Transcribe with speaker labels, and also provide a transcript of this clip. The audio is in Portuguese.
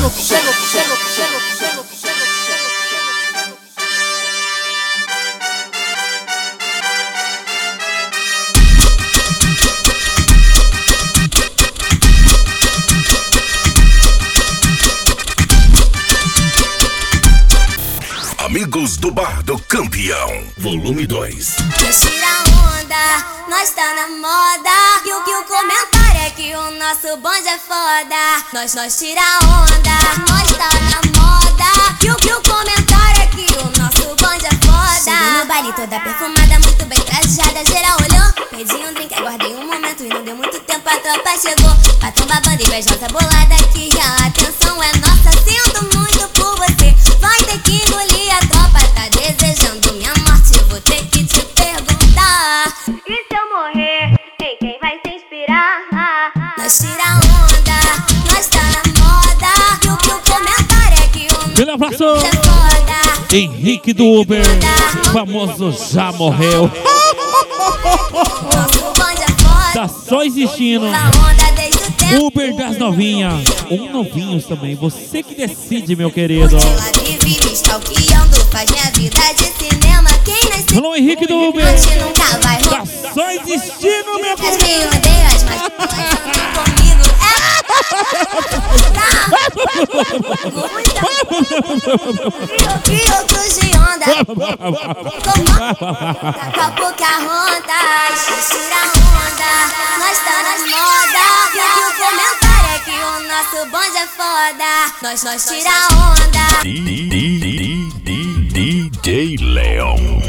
Speaker 1: Amigos do Bar do Campeão, volume 2.
Speaker 2: Nós tira onda, nós tá na moda. E o comentário é que o nosso bonde é foda. Nós tira onda, nós tá na moda. E o comentário é que o nosso bonde é foda. Cheguei no baile toda perfumada, muito bem trajada. Geral olhou, pedi um drink, aguardei um momento e não deu muito tempo, a tropa chegou. Patrão babando, invejosa bolada, que a atenção é nossa. Sinto muito por você, vai ter que engolir. A tropa tá desejando minha morte, vou ter que te perguntar: e se eu morrer, em quem vai se inspirar? Nós tira onda, nós tá na moda. E o comentário é que o
Speaker 3: Pela abraço,
Speaker 2: é foda.
Speaker 3: Henrique do Uber, famoso já morreu.
Speaker 2: Nosso bonde é foda.
Speaker 3: Tá só existindo
Speaker 2: Pula onda desde o tempo.
Speaker 3: Uber das novinhas, ou novinhos também, você que decide, meu querido.
Speaker 2: Ela vive me stalkeando, faz minha vida de cinema. Quem nasceu
Speaker 3: Alô, Henrique do Uber,
Speaker 2: antes nunca vai
Speaker 3: tá
Speaker 2: roubar.
Speaker 3: só existindo, meu
Speaker 2: As
Speaker 3: querido.
Speaker 2: me odeiam, as mais andam comigo. E outros de onda. Com a Pocahontas. Nós tira onda, nós tá nas moda. E o comentário é que o nosso bonde é foda. Nós tira onda.
Speaker 1: DJ Leão.